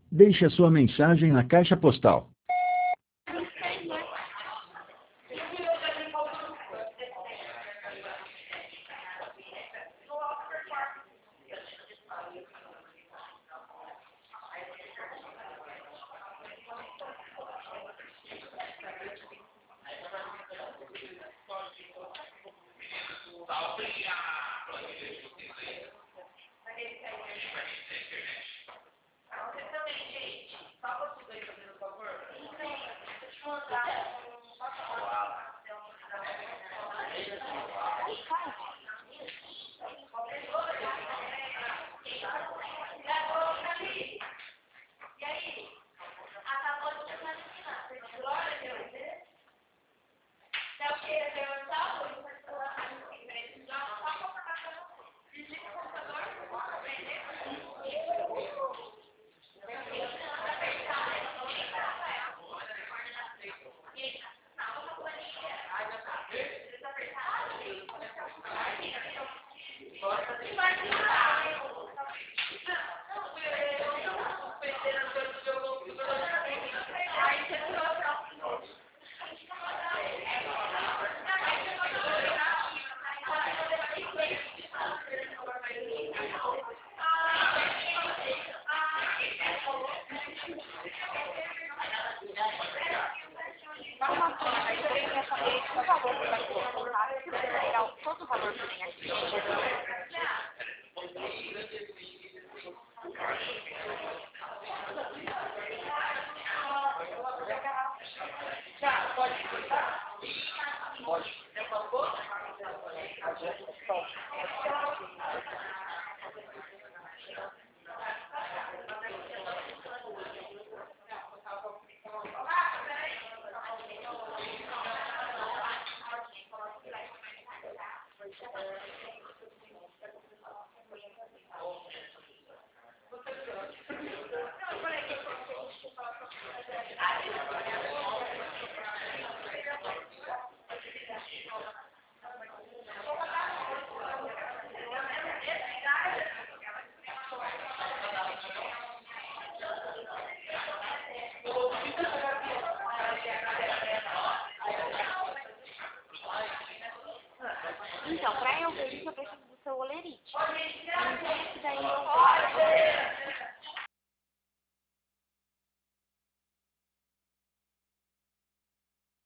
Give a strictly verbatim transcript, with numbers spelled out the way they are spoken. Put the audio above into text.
Deixe a sua mensagem na caixa postal. Por favor, você vai colocar todo o valor que tem aqui. Já, pode cortar? Pode. É uma boa? Então, para eu ver isso, eu preciso do seu olerite. Então, isso daí eu